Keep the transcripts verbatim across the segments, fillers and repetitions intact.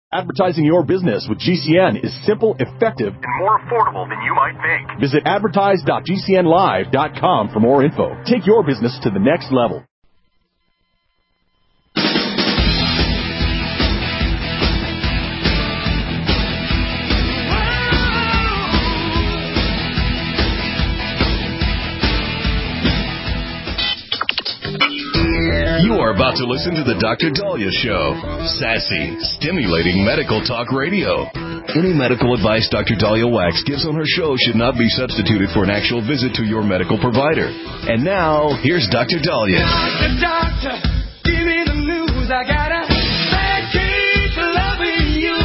Advertising your business with G C N is simple, effective, and more affordable than you might think. Visit advertise dot g c n live dot com for more info. Take your business to the next level. You are about to listen to the Doctor Dahlia Show. Sassy, stimulating medical talk radio. Any medical advice Doctor Dahlia Wax gives on her show should not be substituted for an actual visit to your medical provider. And now, here's Doctor Dahlia. Doctor, doctor, give me the news. I got a bad case of loving you.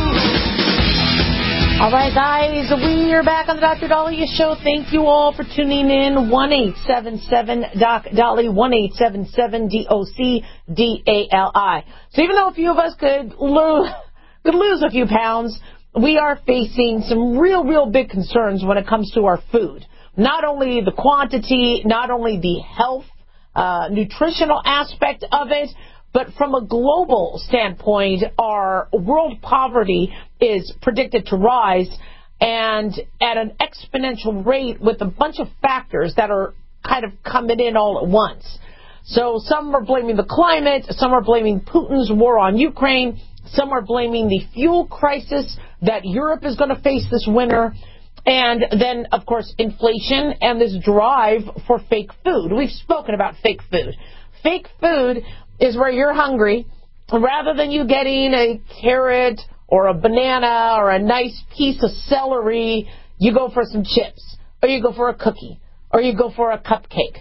All right, guys, we are back on the Doctor Dahlia Show. Thank you all for tuning in. one eight seven seven doc Dahlia, one eight seven seven D O C D A L I. So even though a few of us could lose, could lose a few pounds, we are facing some real, real big concerns when it comes to our food. Not only the quantity, not only the health, uh, nutritional aspect of it, but from a global standpoint, our world poverty is predicted to rise, and at an exponential rate with a bunch of factors that are kind of coming in all at once. So some are blaming the climate, some are blaming Putin's war on Ukraine, some are blaming the fuel crisis that Europe is going to face this winter, and then, of course, inflation and this drive for fake food. We've spoken about fake food. Fake food is where you're hungry, rather than you getting a carrot or a banana or a nice piece of celery, you go for some chips, or you go for a cookie, or you go for a cupcake.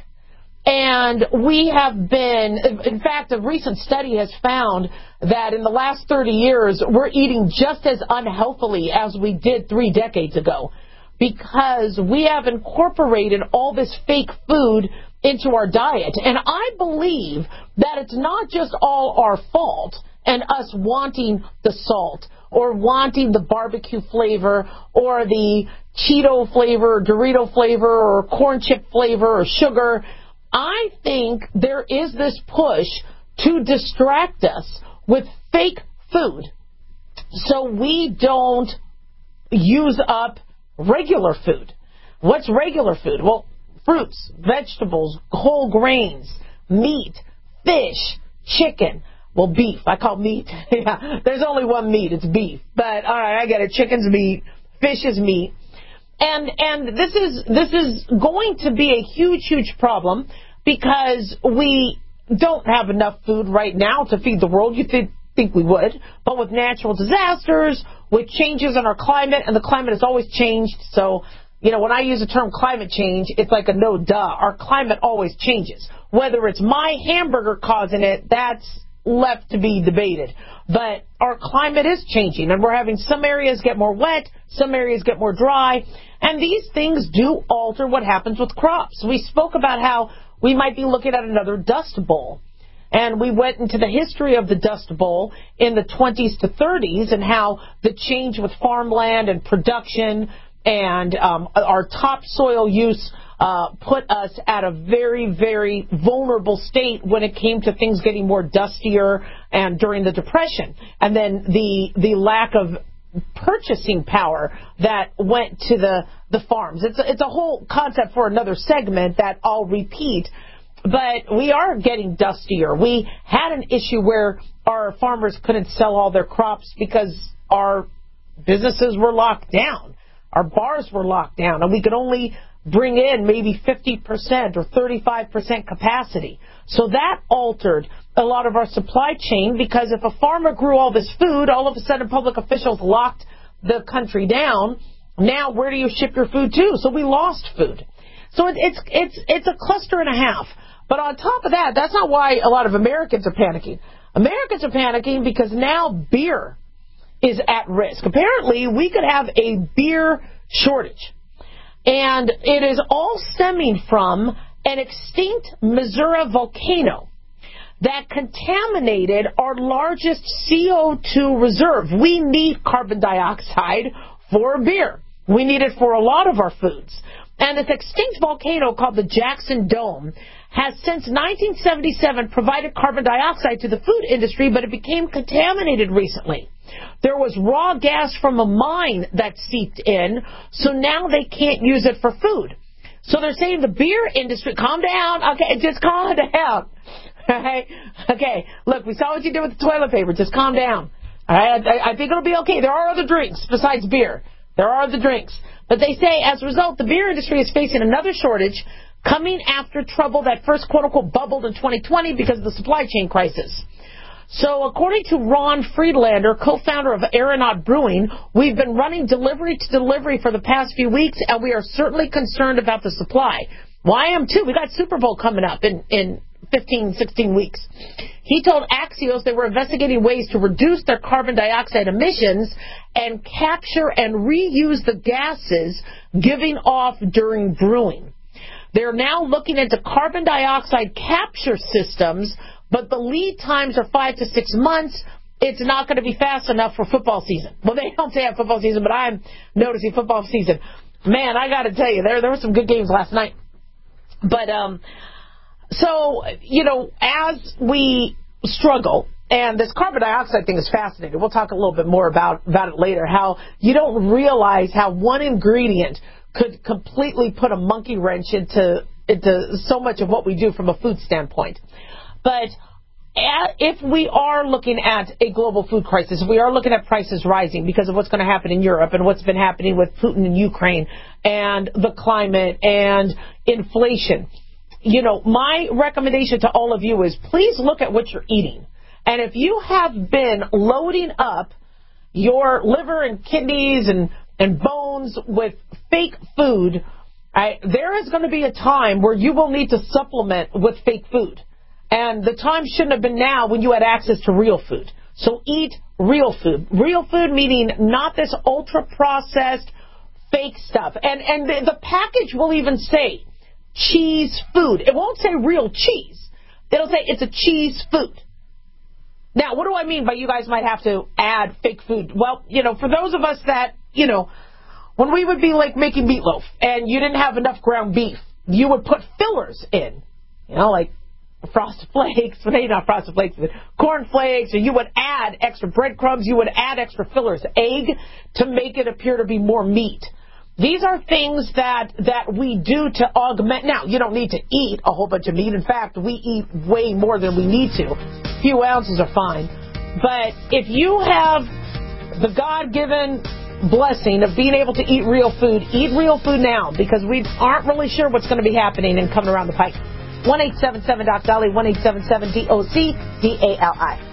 And we have been, in fact, a recent study has found that in the last thirty years, we're eating just as unhealthily as we did three decades ago, because we have incorporated all this fake food into our diet. And I believe that it's not just all our fault and us wanting the salt or wanting the barbecue flavor or the Cheeto flavor or Dorito flavor or corn chip flavor or sugar. I think there is this push to distract us with fake food so we don't use up regular food. What's regular food? Well, fruits, vegetables, whole grains, meat, fish, chicken. Well, beef. I call meat. Yeah, there's only one meat. It's beef. But all right, I get it. Chicken's meat. Fish is meat. And and this is this is going to be a huge, huge problem because we don't have enough food right now to feed the world. You th- think we would. But with natural disasters, with changes in our climate, and the climate has always changed, so you know, when I use the term climate change, it's like a no duh. Our climate always changes. Whether it's my hamburger causing it, that's left to be debated. But our climate is changing, and we're having some areas get more wet, some areas get more dry, and these things do alter what happens with crops. We spoke about how we might be looking at another Dust Bowl. And we went into the history of the Dust Bowl in the twenties to thirties and how the change with farmland and production and um, our topsoil use uh, put us at a very, very vulnerable state when it came to things getting more dustier and during the Depression. And then the the lack of purchasing power that went to the, the farms. It's a, it's a whole concept for another segment that I'll repeat. But we are getting dustier. We had an issue where our farmers couldn't sell all their crops because our businesses were locked down. Our bars were locked down, and we could only bring in maybe fifty percent or thirty-five percent capacity. So that altered a lot of our supply chain, because if a farmer grew all this food, all of a sudden public officials locked the country down. Now where do you ship your food to? So we lost food. So it, it's it's it's a cluster and a half. But on top of that, that's not why a lot of Americans are panicking. Americans are panicking because now beer is at risk. Apparently, we could have a beer shortage. And it is all stemming from an extinct Missouri volcano that contaminated our largest C O two reserve. We need carbon dioxide for beer. We need it for a lot of our foods. And this extinct volcano called the Jackson Dome has since nineteen seventy-seven provided carbon dioxide to the food industry, but it became contaminated recently. There was raw gas from a mine that seeped in, so now they can't use it for food. So they're saying the beer industry, calm down, okay, just calm down. Okay, okay. Look, we saw what you did with the toilet paper. Just calm down. All right, I, I think it'll be okay. There are other drinks besides beer. There are other drinks. But they say, as a result, the beer industry is facing another shortage coming after trouble that first, quote-unquote, bubbled in twenty twenty because of the supply chain crisis. So according to Ron Friedlander, co-founder of Aeronaut Brewing, we've been running delivery to delivery for the past few weeks, and we are certainly concerned about the supply. Well, I am too. We got Super Bowl coming up in, in fifteen, sixteen weeks. He told Axios they were investigating ways to reduce their carbon dioxide emissions and capture and reuse the gases giving off during brewing. They're now looking into carbon dioxide capture systems, but the lead times are five to six months. It's not going to be fast enough for football season. Well, they don't say football season, but I'm noticing football season. Man, I got to tell you, there there were some good games last night. But, um, so, you know, as we struggle, and this carbon dioxide thing is fascinating. We'll talk a little bit more about, about it later, how you don't realize how one ingredient could completely put a monkey wrench into, into so much of what we do from a food standpoint. But if we are looking at a global food crisis, if we are looking at prices rising because of what's going to happen in Europe and what's been happening with Putin in Ukraine and the climate and inflation, you know, my recommendation to all of you is please look at what you're eating. And if you have been loading up your liver and kidneys and, and bones with fake food, right, there is going to be a time where you will need to supplement with fake food. And the time shouldn't have been now when you had access to real food. So eat real food. Real food meaning not this ultra-processed fake stuff. And and the, the package will even say cheese food. It won't say real cheese. It'll say it's a cheese food. Now, what do I mean by you guys might have to add fake food? Well, you know, for those of us that, you know, when we would be like making meatloaf and you didn't have enough ground beef, you would put fillers in, you know, like Frosted Flakes, but maybe not Frosted Flakes, but Corn Flakes, or you would add extra breadcrumbs, you would add extra fillers, egg, to make it appear to be more meat. These are things that, that we do to augment. Now, you don't need to eat a whole bunch of meat. In fact, we eat way more than we need to. A few ounces are fine. But if you have the God-given blessing of being able to eat real food, eat real food now, because we aren't really sure what's going to be happening and coming around the pike. one eight seven seven D O C D A L I, one eight seven seven D O C D A L I.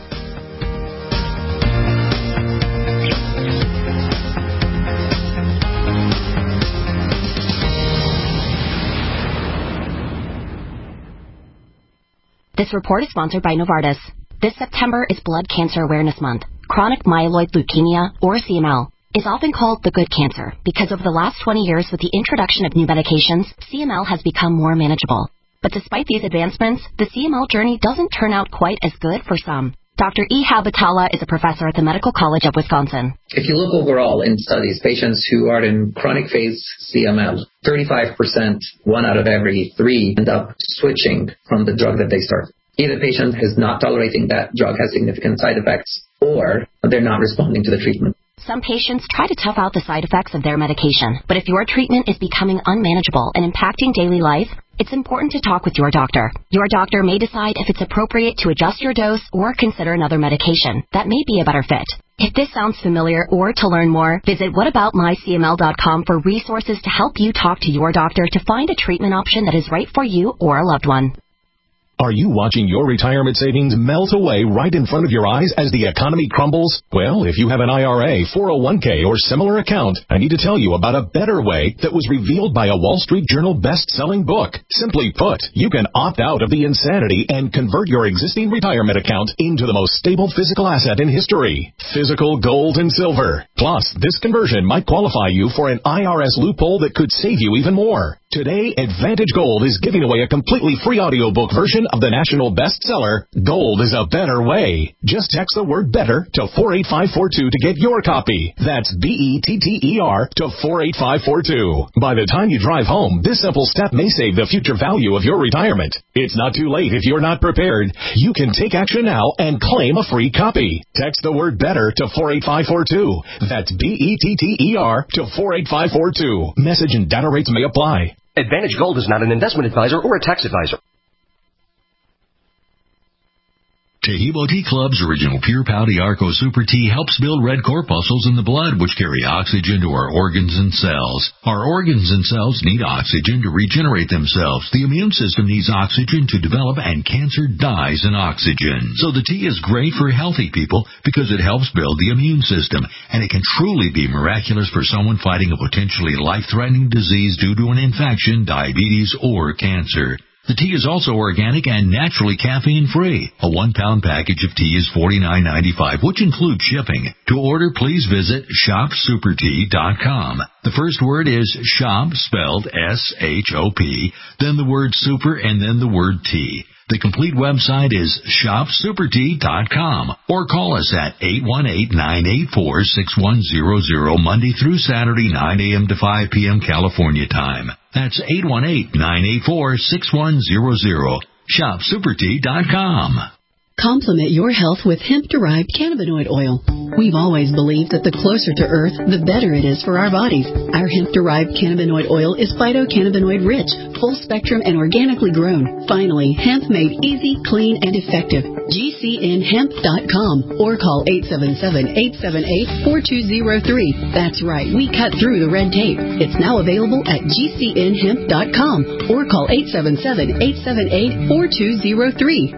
This report is sponsored by Novartis. This September is Blood Cancer Awareness Month. Chronic myeloid leukemia, or C M L, is often called the good cancer because over the last twenty years with the introduction of new medications, C M L has become more manageable. But despite these advancements, the C M L journey doesn't turn out quite as good for some. Doctor E. Habatala is a professor at the Medical College of Wisconsin. If you look overall in studies, patients who are in chronic phase C M L, thirty-five percent, one out of every three, end up switching from the drug that they start. Either the patient is not tolerating that drug, has significant side effects, or they're not responding to the treatment. Some patients try to tough out the side effects of their medication, but if your treatment is becoming unmanageable and impacting daily life, it's important to talk with your doctor. Your doctor may decide if it's appropriate to adjust your dose or consider another medication. That may be a better fit. If this sounds familiar or to learn more, visit what about my C M L dot com for resources to help you talk to your doctor to find a treatment option that is right for you or a loved one. Are you watching your retirement savings melt away right in front of your eyes as the economy crumbles? Well, if you have an I R A, four oh one k, or similar account, I need to tell you about a better way that was revealed by a Wall Street Journal best-selling book. Simply put, you can opt out of the insanity and convert your existing retirement account into the most stable physical asset in history, physical gold and silver. Plus, this conversion might qualify you for an I R S loophole that could save you even more. Today, Advantage Gold is giving away a completely free audiobook version of the national bestseller, Gold is a Better Way. Just text the word better to four eight five four two to get your copy. That's B E T T E R to four eight five four two. By the time you drive home, this simple step may save the future value of your retirement. It's not too late if you're not prepared. You can take action now and claim a free copy. Text the word BETTER to four eight five four two. That's B E T T E R to four eight five four two. Message and data rates may apply. Advantage Gold is not an investment advisor or a tax advisor. Taheebo Tea Club's original Pure Pouty Arco Super Tea helps build red corpuscles in the blood, which carry oxygen to our organs and cells. Our organs and cells need oxygen to regenerate themselves. The immune system needs oxygen to develop, and cancer dies in oxygen. So the tea is great for healthy people because it helps build the immune system, and it can truly be miraculous for someone fighting a potentially life-threatening disease due to an infection, diabetes, or cancer. The tea is also organic and naturally caffeine-free. A one-pound package of tea is forty-nine ninety-five, which includes shipping. To order, please visit shop super tea dot com. The first word is shop, spelled S H O P, then the word super, and then the word tea. The complete website is shop super tea dot com, or call us at eight one eight, nine eight four, six one zero zero Monday through Saturday, nine a.m. to five p.m. California time. That's eight one eight, nine eight four, six one zero zero. shop super tea dot com. Complement your health with hemp-derived cannabinoid oil. We've always believed that the closer to Earth, the better it is for our bodies. Our hemp-derived cannabinoid oil is phytocannabinoid-rich, full-spectrum, and organically grown. Finally, hemp made easy, clean, and effective. G C N hemp dot com or call eight seven seven, eight seven eight, four two zero three. That's right, we cut through the red tape. It's now available at G C N hemp dot com or call eight seven seven, eight seven eight, four two zero three.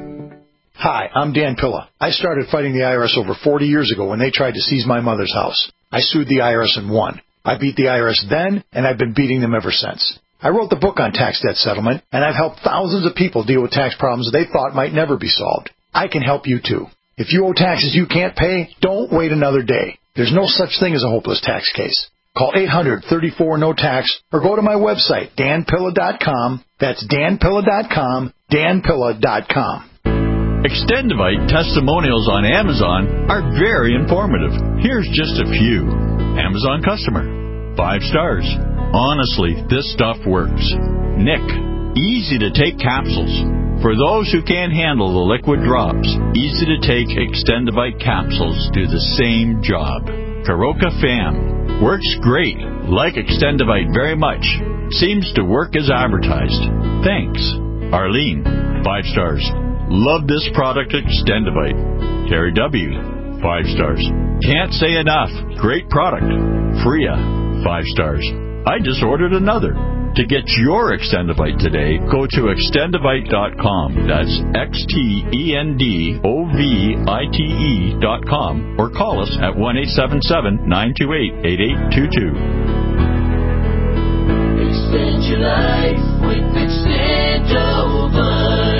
Hi, I'm Dan Pilla. I started fighting the I R S over forty years ago when they tried to seize my mother's house. I sued the I R S and won. I beat the I R S then, and I've been beating them ever since. I wrote the book on tax debt settlement, and I've helped thousands of people deal with tax problems they thought might never be solved. I can help you too. If you owe taxes you can't pay, don't wait another day. There's no such thing as a hopeless tax case. Call eight hundred, thirty-four, no tax or go to my website, dan pilla dot com. That's dan pilla dot com, dan pilla dot com. Extendivite testimonials on Amazon are very informative. Here's just a few. Amazon customer. Five stars. Honestly, this stuff works. Nick. Easy to take capsules. For those who can't handle the liquid drops, easy to take Extendivite capsules do the same job. Karoka Fam. Works great. Like Extendivite very much. Seems to work as advertised. Thanks. Arlene. Five stars. Love this product, Extendivite. Terry W. Five stars. Can't say enough. Great product. Freya. Five stars. I just ordered another. To get your Extendivite today, go to extendivite dot com. That's X T E N D O V I T E dot com. Or call us at one eight seven seven, nine two eight, eight eight two two. Extend your life with Extendivite.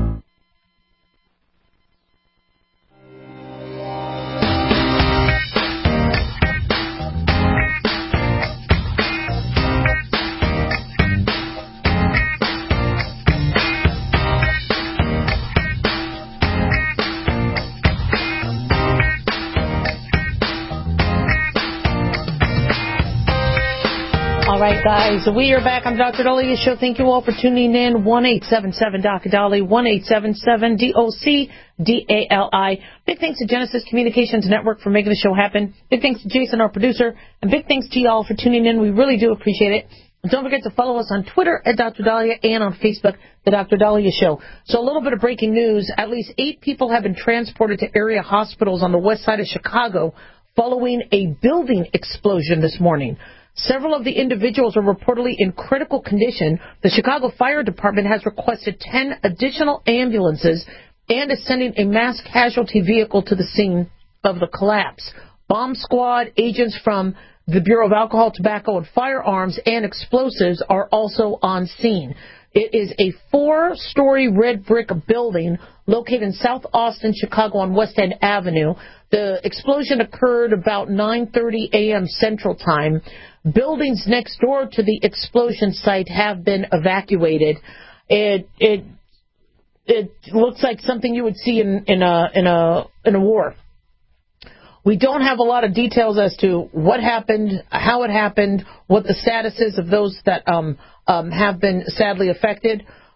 All right, guys, we are back on the Doctor Daliah Show. Thank you all for tuning in. one eight seven seven D O C D A L I, one eight seven seven D O C D A L I. Big thanks to Genesis Communications Network for making the show happen. Big thanks to Jason, our producer. And big thanks to y'all for tuning in. We really do appreciate it. And don't forget to follow us on Twitter at Doctor Daliah and on Facebook, The Doctor Daliah Show. So a little bit of breaking news. At least eight people have been transported to area hospitals on the west side of Chicago following a building explosion this morning. Several of the individuals are reportedly in critical condition. The Chicago Fire Department has requested ten additional ambulances and is sending a mass casualty vehicle to the scene of the collapse. Bomb squad, agents from the Bureau of Alcohol, Tobacco, and Firearms and Explosives are also on scene. It is a four-story red brick building located in South Austin, Chicago on West End Avenue. The explosion occurred about nine thirty a.m. Central Time. Buildings next door to the explosion site have been evacuated. It it it looks like something you would see in, in a in a in a war. We don't have a lot of details as to what happened, how it happened, what the status is of those that um, um, have been sadly affected.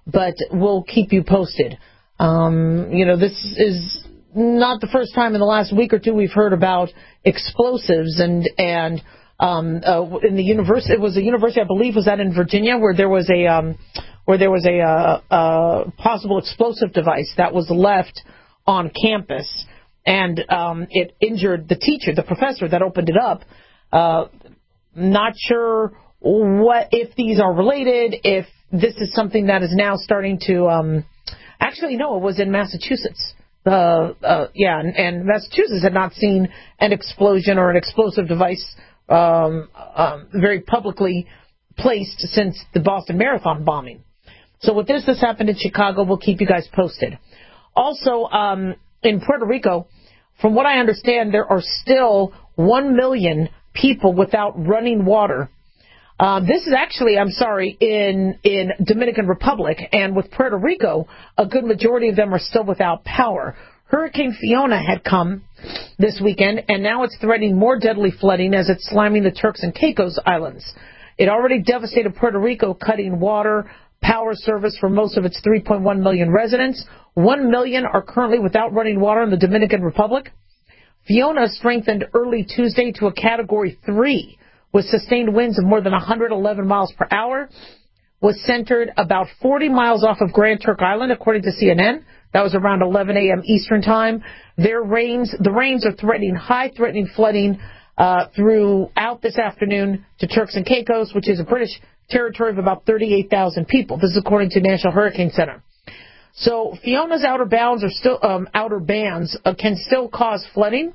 but we'll keep you posted. Um, you know, this is not the first time in the last week or two we've heard about explosives and and um, uh, in the university. It was a university, I believe, was that in Virginia, where there was a um, where there was a uh, uh, possible explosive device that was left on campus, and um, it injured the teacher, the professor that opened it up. Uh, not sure what if these are related, if this is something that is now starting to. Um, actually, no, it was in Massachusetts. Uh, uh, yeah, and, and Massachusetts had not seen an explosion or an explosive device um, um, very publicly placed since the Boston Marathon bombing. So with this, this happened in Chicago. We'll keep you guys posted. Also, um, in Puerto Rico, from what I understand, there are still one million people without running water. Uh, this is actually, I'm sorry, in, in Dominican Republic, and with Puerto Rico, a good majority of them are still without power. Hurricane Fiona had come this weekend, and now it's threatening more deadly flooding as it's slamming the Turks and Caicos Islands. It already devastated Puerto Rico, cutting water, power service for most of its three point one million residents. One million are currently without running water in the Dominican Republic. Fiona strengthened early Tuesday to a Category three, with sustained winds of more than one hundred eleven miles per hour, was centered about forty miles off of Grand Turk Island, according to C N N. That was around eleven a.m. Eastern Time. Their rains, the rains are threatening high, threatening flooding uh, throughout this afternoon to Turks and Caicos, which is a British territory of about thirty-eight thousand people. This is according to National Hurricane Center. So Fiona's outer bounds are still um, outer bands uh, can still cause flooding.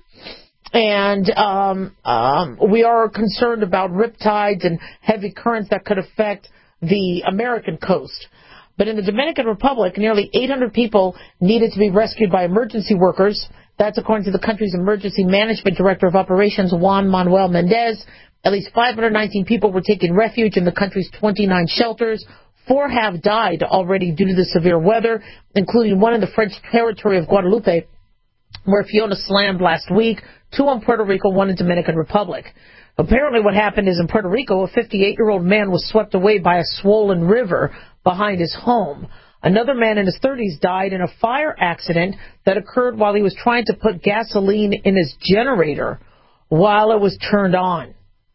And um, um, we are concerned about riptides and heavy currents that could affect the American coast. But in the Dominican Republic, nearly eight hundred people needed to be rescued by emergency workers. That's according to the country's Emergency Management Director of Operations, Juan Manuel Mendez. At least five hundred nineteen people were taking refuge in the country's twenty-nine shelters. Four have died already due to the severe weather, including one in the French territory of Guadeloupe, where Fiona slammed last week. Two in Puerto Rico, one in Dominican Republic. Apparently what happened is in Puerto Rico, a fifty-eight-year-old man was swept away by a swollen river behind his home. Another man in his thirties died in a fire accident that occurred while he was trying to put gasoline in his generator while it was turned on.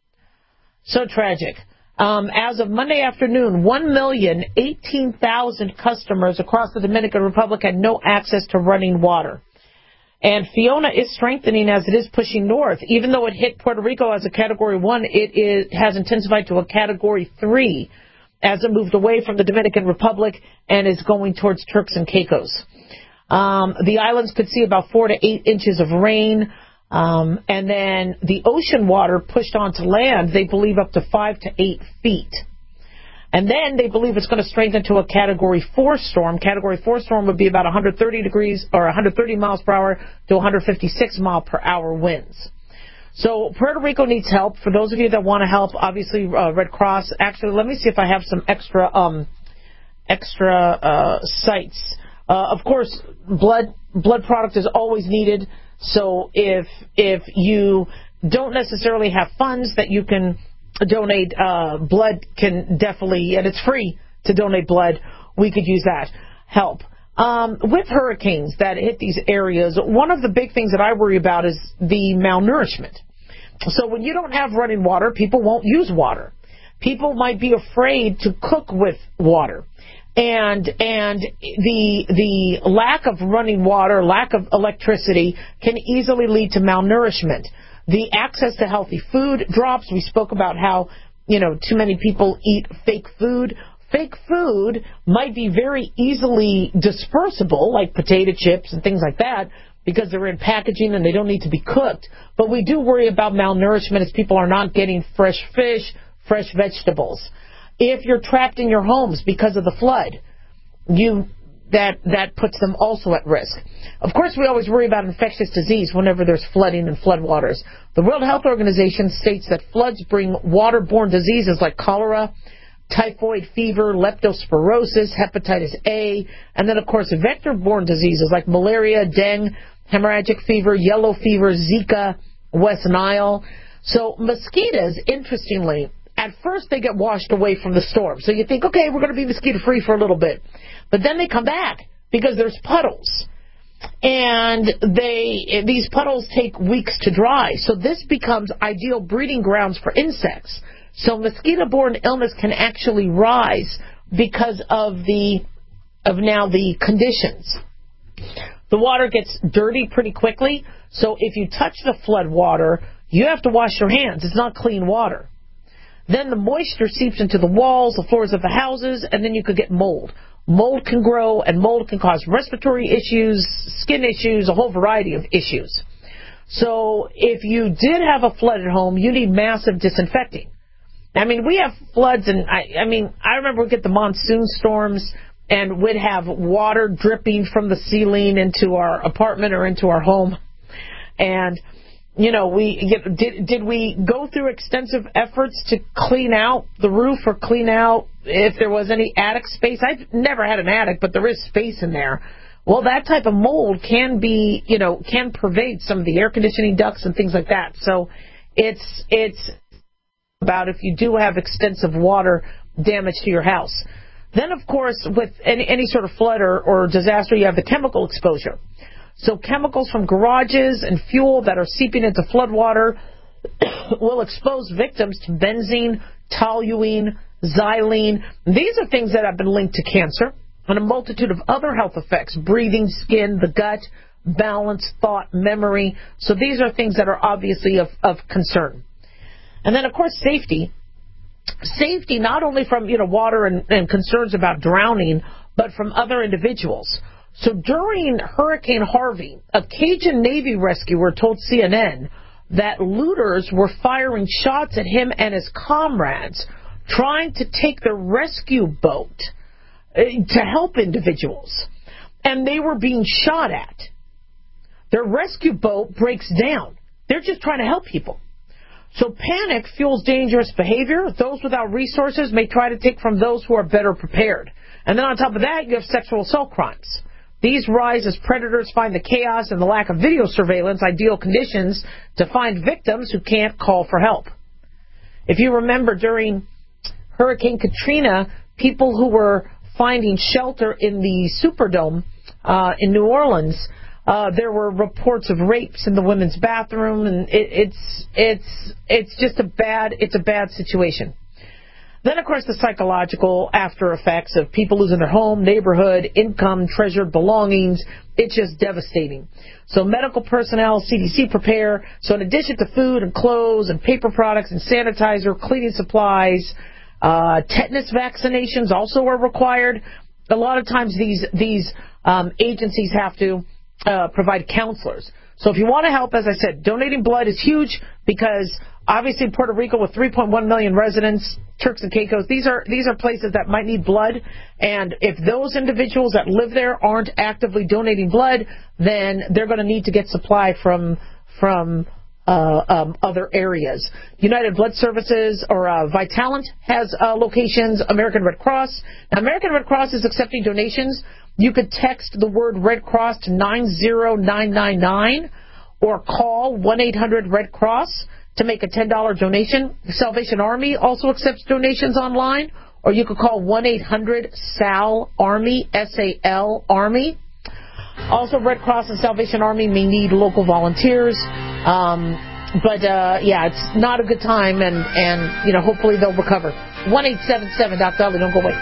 So tragic. Um, as of Monday afternoon, one million eighteen thousand customers across the Dominican Republic had no access to running water. And Fiona is strengthening as it is pushing north. Even though it hit Puerto Rico as a Category one, it is, has intensified to a Category three as it moved away from the Dominican Republic and is going towards Turks and Caicos. Um, the islands could see about four to eight inches of rain. Um, and then the ocean water pushed onto land, they believe up to five to eight feet. And then they believe it's going to strengthen to a Category four storm. Category four storm would be about one hundred thirty degrees or one hundred thirty miles per hour to one hundred fifty-six mile per hour winds. So Puerto Rico needs help. For those of you that want to help, obviously uh, Red Cross. Actually, let me see if I have some extra um, extra uh, sites. Uh, of course, blood blood product is always needed. So if if you don't necessarily have funds that you can donate, uh, blood can definitely, and it's free to donate blood, we could use that help. Um, with hurricanes that hit these areas, one of the big things that I worry about is the malnourishment. So when you don't have running water, people won't use water. People might be afraid to cook with water. And and the the lack of running water, lack of electricity can easily lead to malnourishment. The access to healthy food drops. We spoke about how, you know, too many people eat fake food. Fake food might be very easily dispersible, like potato chips and things like that, because they're in packaging and they don't need to be cooked. But we do worry about malnourishment as people are not getting fresh fish, fresh vegetables. If you're trapped in your homes because of the flood, you that that puts them also at risk. Of course, we always worry about infectious disease whenever there's flooding and floodwaters. The World Health Organization states that floods bring waterborne diseases like cholera, typhoid fever, leptospirosis, hepatitis A, and then, of course, vector-borne diseases like malaria, dengue, hemorrhagic fever, yellow fever, Zika, West Nile. So mosquitoes, interestingly, at first they get washed away from the storm. So you think, okay, we're going to be mosquito-free for a little bit. But then they come back because there's puddles. And they these puddles take weeks to dry. So this becomes ideal breeding grounds for insects. So mosquito-borne illness can actually rise because of the of now the conditions. The water gets dirty pretty quickly. So if you touch the flood water, you have to wash your hands. It's not clean water. Then the moisture seeps into the walls, the floors of the houses, and then you could get mold. Mold can grow, and mold can cause respiratory issues, skin issues, a whole variety of issues. So if you did have a flooded home, you need massive disinfecting. I mean, we have floods, and I, I mean, I remember we'd get the monsoon storms, and we'd have water dripping from the ceiling into our apartment or into our home. And you know, we did did we go through extensive efforts to clean out the roof or clean out if there was any attic space? I've never had an attic, but there is space in there. Well, that type of mold can be, you know, can pervade some of the air conditioning ducts and things like that. So it's it's about if you do have extensive water damage to your house. Then, of course, with any, any sort of flood or, or disaster, you have the chemical exposure. So chemicals from garages and fuel that are seeping into floodwater will expose victims to benzene, toluene, xylene. These are things that have been linked to cancer and a multitude of other health effects, breathing, skin, the gut, balance, thought, memory. So these are things that are obviously of, of concern. And then, of course, safety. Safety not only from, you know, water and, and concerns about drowning, but from other individuals. So during Hurricane Harvey, a Cajun Navy rescuer told C N N that looters were firing shots at him and his comrades, trying to take the rescue boat to help individuals. And they were being shot at. Their rescue boat breaks down. They're just trying to help people. So panic fuels dangerous behavior. Those without resources may try to take from those who are better prepared. And then on top of that, you have sexual assault crimes. These rise as predators find the chaos and the lack of video surveillance ideal conditions to find victims who can't call for help. If you remember during Hurricane Katrina, people who were finding shelter in the Superdome uh, in New Orleans, uh, there were reports of rapes in the women's bathroom, and it, it's it's it's just a bad it's a bad situation. Then, of course, the psychological after effects of people losing their home, neighborhood, income, treasured belongings. It's just devastating. So medical personnel, C D C prepare. So in addition to food and clothes and paper products and sanitizer, cleaning supplies, uh, tetanus vaccinations also are required. A lot of times these, these um, agencies have to uh, provide counselors. So if you want to help, as I said, donating blood is huge because obviously Puerto Rico with three point one million residents, Turks and Caicos, these are these are places that might need blood. And if those individuals that live there aren't actively donating blood, then they're going to need to get supply from from uh, um, other areas. United Blood Services or uh, Vitalant has uh, locations. American Red Cross. Now, American Red Cross is accepting donations. You could text the word Red Cross to nine zero nine nine nine or call one eight hundred red cross to make a ten dollars donation. The Salvation Army also accepts donations online, or you could call one eight hundred S A L Army, S A L Army. Also, Red Cross and Salvation Army may need local volunteers. Um, but, uh, yeah, it's not a good time, and, and you know, hopefully they'll recover. one eight seven seven, Doctor Dolly, don't go away.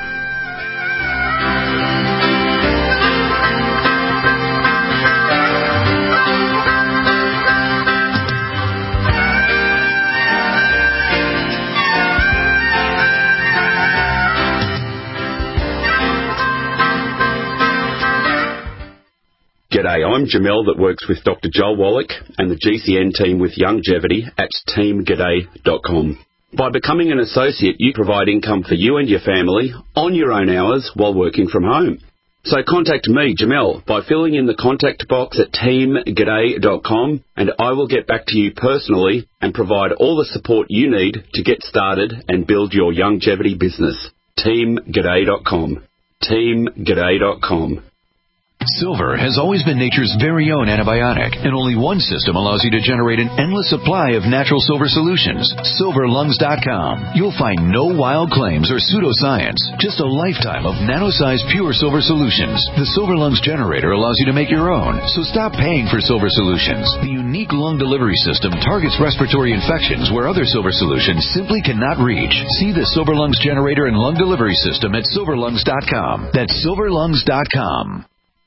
G'day, I'm Jamel that works with Doctor Joel Wallach and the G C N team with Longevity at team g'day dot com. By becoming an associate, you provide income for you and your family on your own hours while working from home. So contact me, Jamel, by filling in the contact box at team g'day dot com, and I will get back to you personally and provide all the support you need to get started and build your longevity business. team g'day dot com. team g'day dot com. Silver has always been nature's very own antibiotic, and only one system allows you to generate an endless supply of natural silver solutions. silver lungs dot com. You'll find no wild claims or pseudoscience, just a lifetime of nano-sized pure silver solutions. The Silver Lungs generator allows you to make your own, so stop paying for silver solutions. The unique lung delivery system targets respiratory infections where other silver solutions simply cannot reach. See the Silver Lungs generator and lung delivery system at silver lungs dot com. That's silver lungs dot com.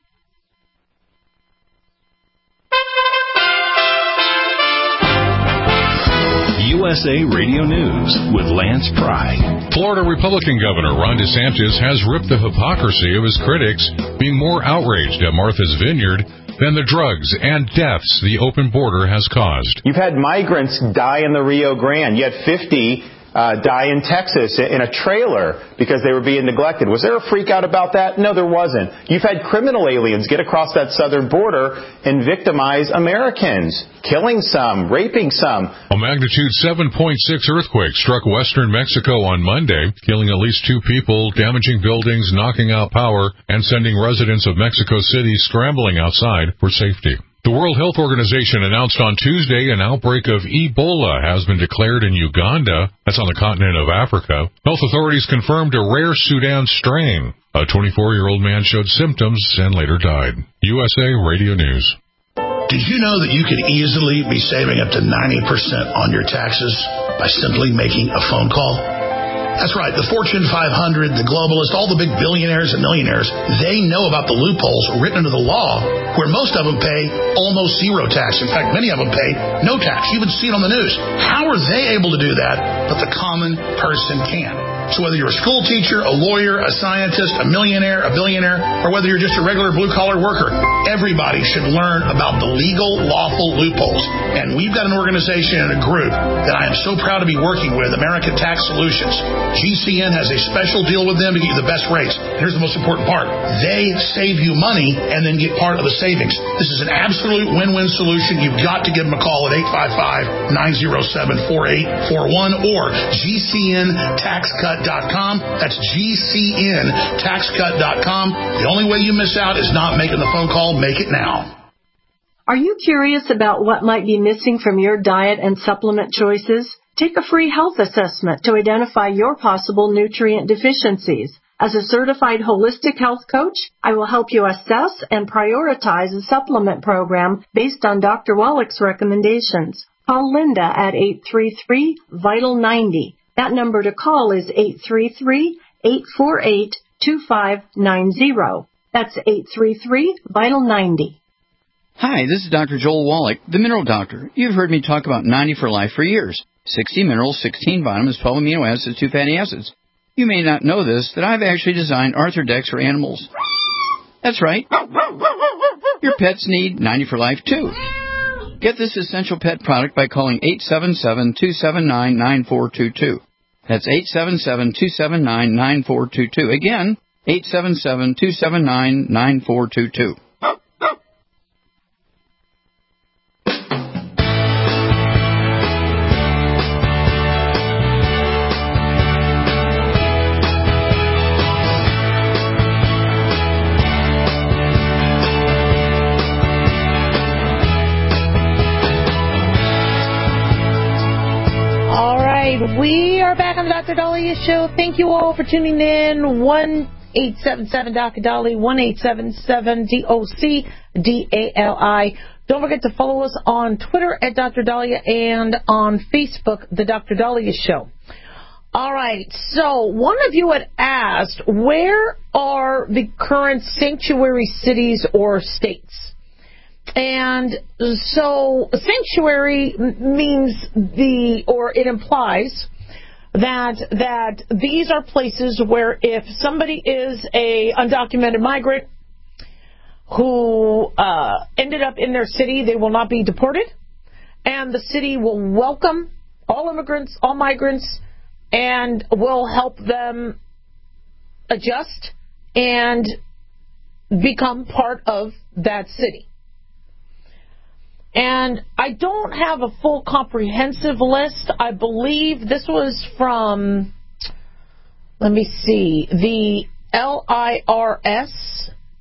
U S A Radio News with Lance Pry. Florida Republican Governor Ron DeSantis has ripped the hypocrisy of his critics, being more outraged at Martha's Vineyard than the drugs and deaths the open border has caused. You've had migrants die in the Rio Grande. You had fifty uh, die in Texas in a trailer because they were being neglected. Was there a freak out about that? No, there wasn't. You've had criminal aliens get across that southern border and victimize Americans, killing some, raping some. A magnitude seven point six earthquake struck western Mexico on Monday, killing at least two people, damaging buildings, knocking out power, and sending residents of Mexico City scrambling outside for safety. The World Health Organization announced on Tuesday an outbreak of Ebola has been declared in Uganda. That's on the continent of Africa. Health authorities confirmed a rare Sudan strain. A twenty-four-year-old man showed symptoms and later died. U S A Radio News. Did you know that you could easily be saving up to ninety percent on your taxes by simply making a phone call? That's right. The Fortune five hundred, the globalists, all the big billionaires and millionaires, they know about the loopholes written into the law where most of them pay almost zero tax. In fact, many of them pay no tax. You even see it on the news. How are they able to do that, but the common person can? So whether you're a school teacher, a lawyer, a scientist, a millionaire, a billionaire, or whether you're just a regular blue-collar worker, everybody should learn about the legal, lawful loopholes. And we've got an organization and a group that I am so proud to be working with, American Tax Solutions. G C N has a special deal with them to get you the best rates. Here's the most important part. They save you money and then get part of the savings. This is an absolute win-win solution. You've got to give them a call at eight five five, nine oh seven, four eight four one or G C N tax cut dot com. That's G C N tax cut dot com. The only way you miss out is not making the phone call. Make it now. Are you curious about what might be missing from your diet and supplement choices? Take a free health assessment to identify your possible nutrient deficiencies. As a certified holistic health coach, I will help you assess and prioritize a supplement program based on Doctor Wallach's recommendations. Call Linda at eight three three, vital ninety. That number to call is eight three three, eight four eight, two five nine zero. That's eight three three, vital ninety. Hi, this is Doctor Joel Wallach, the Mineral Doctor. You've heard me talk about ninety for Life for years. sixty minerals, sixteen vitamins, twelve amino acids, two fatty acids. You may not know this, that I've actually designed Arthrodex for animals. That's right. Your pets need ninety for Life, too. Get this essential pet product by calling eight seven seven, two seven nine, nine four two two. That's eight seven seven, two seven nine, nine four two two. Again, eight seven seven, two seven nine, nine four two two. We are back on the Doctor Dahlia Show. Thank you all for tuning in. one eight seven seven, D O C, Dali, one eight seven seven, D O C, D A L I. Don't forget to follow us on Twitter at Doctor Dahlia and on Facebook, The Doctor Dahlia Show. All right, so one of you had asked, where are the current sanctuary cities or states? And so sanctuary means the, or it implies that that these are places where if somebody is a undocumented migrant who uh, ended up in their city, they will not be deported, and the city will welcome all immigrants, all migrants, and will help them adjust and become part of that city. And I don't have a full comprehensive list. I believe this was from, let me see, the L I R S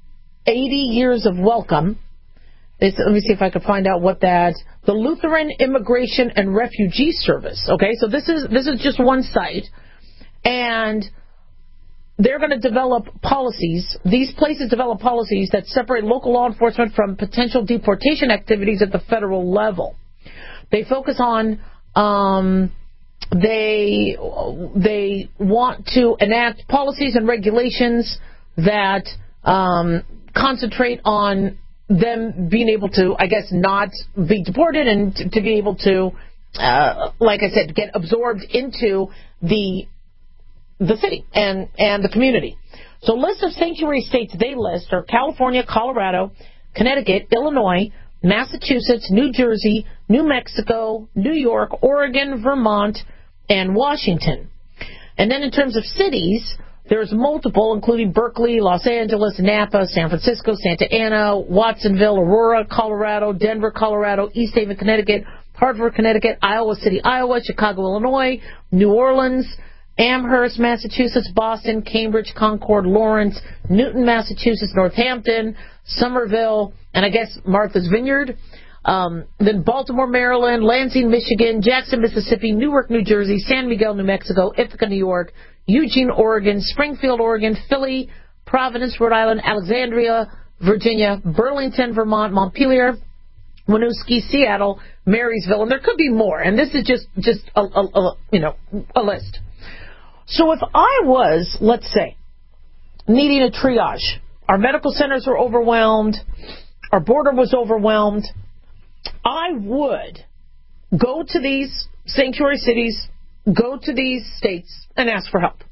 eighty years of welcome. It's, let me see if I can find out what that. The Lutheran Immigration and Refugee Service. Okay, so this is this is just one site, and they're going to develop policies. These places develop policies that separate local law enforcement from potential deportation activities at the federal level. They focus on. Um, They they want to enact policies and regulations that um, concentrate on them being able to, I guess, not be deported and to, to be able to, uh, like I said, get absorbed into the the city and, and the community. So list of sanctuary states they list are California, Colorado, Connecticut, Illinois, Massachusetts, New Jersey, New Mexico, New York, Oregon, Vermont, and Washington. And then in terms of cities, there's multiple, including Berkeley, Los Angeles, Napa, San Francisco, Santa Ana, Watsonville, Aurora, Colorado, Denver, Colorado, East Haven, Connecticut, Hartford, Connecticut, Iowa City, Iowa, Chicago, Illinois, New Orleans, Amherst, Massachusetts, Boston, Cambridge, Concord, Lawrence, Newton, Massachusetts, Northampton, Somerville, and I guess Martha's Vineyard. Um, then Baltimore, Maryland, Lansing, Michigan, Jackson, Mississippi, Newark, New Jersey, San Miguel, New Mexico, Ithaca, New York, Eugene, Oregon, Springfield, Oregon, Philly, Providence, Rhode Island, Alexandria, Virginia, Burlington, Vermont, Montpelier, Winooski, Seattle, Marysville, and there could be more. And this is just just a, a, a you know a list. So if I was, let's say, needing a triage, our medical centers were overwhelmed, our border was overwhelmed, I would go to these sanctuary cities, go to these states, and ask for help.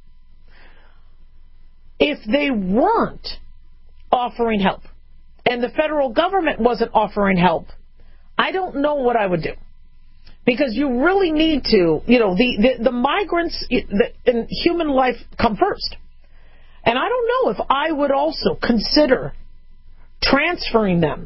If they weren't offering help, and the federal government wasn't offering help, I don't know what I would do. Because you really need to, you know, the, the, the migrants in human life come first. And I don't know if I would also consider transferring them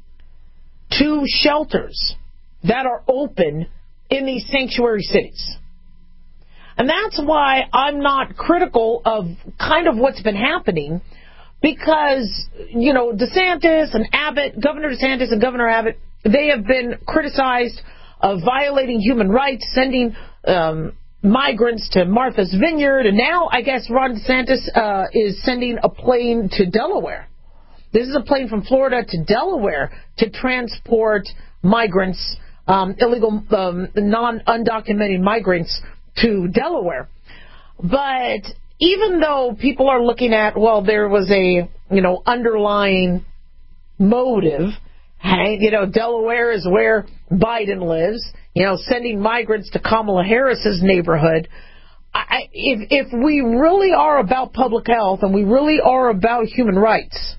to shelters that are open in these sanctuary cities. And that's why I'm not critical of kind of what's been happening, because, you know, DeSantis and Abbott, Governor DeSantis and Governor Abbott, they have been criticized of violating human rights, sending um, migrants to Martha's Vineyard, and now I guess Ron DeSantis uh, is sending a plane to Delaware. This is a plane from Florida to Delaware to transport migrants, um, illegal, um, non-undocumented migrants to Delaware. But even though people are looking at, well, there was a, you know, underlying motive, hey, you know, Delaware is where Biden lives, you know, sending migrants to Kamala Harris's neighborhood. I, if, if we really are about public health and we really are about human rights,